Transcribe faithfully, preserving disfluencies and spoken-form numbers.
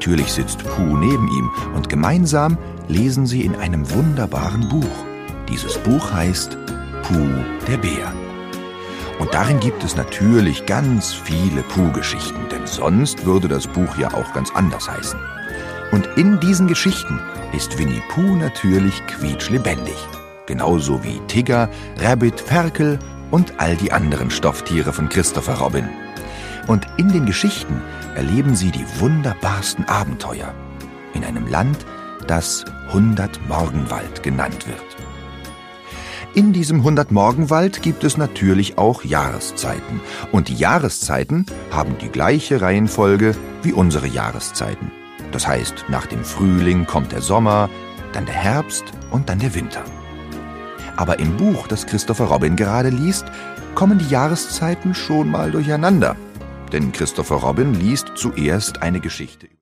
Natürlich sitzt Puh neben ihm und gemeinsam lesen sie in einem wunderbaren Buch. Dieses Buch heißt Puh, der Bär. Und darin gibt es natürlich ganz viele Puh-Geschichten, denn sonst würde das Buch ja auch ganz anders heißen. Und in diesen Geschichten ist Winnie Puh natürlich quietschlebendig. Genauso wie Tigger, Rabbit, Ferkel und all die anderen Stofftiere von Christopher Robin. Und in den Geschichten erleben sie die wunderbarsten Abenteuer in einem Land, das Hundert-Morgenwald genannt wird. In diesem Hundert-Morgenwald gibt es natürlich auch Jahreszeiten. Und die Jahreszeiten haben die gleiche Reihenfolge wie unsere Jahreszeiten. Das heißt, nach dem Frühling kommt der Sommer, dann der Herbst und dann der Winter. Aber im Buch, das Christopher Robin gerade liest, kommen die Jahreszeiten schon mal durcheinander. Denn Christopher Robin liest zuerst eine Geschichte